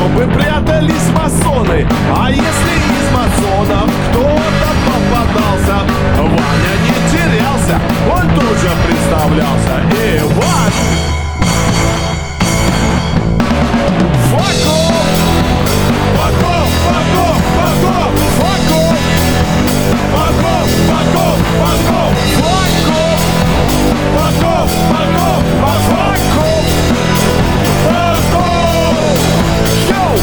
чтобы прятались масоны. А если из масонов кто-то попадался, Ваня не терялся, он тут же представлялся. Иван Факов! Факов! Факов! Факов! Факов! Факов! Факов! Факов! Факов! Факов! Факов! Факов! Факов! Йоу!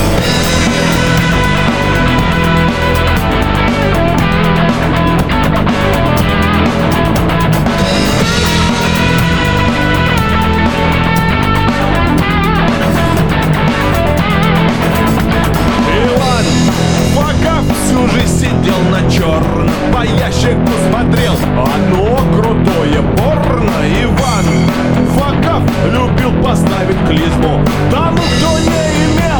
Иван Факов всю жизнь сидел на черном, по ящику смотрел одно крутое порно. Иван Факов любил поставить клизму тому, кто не имел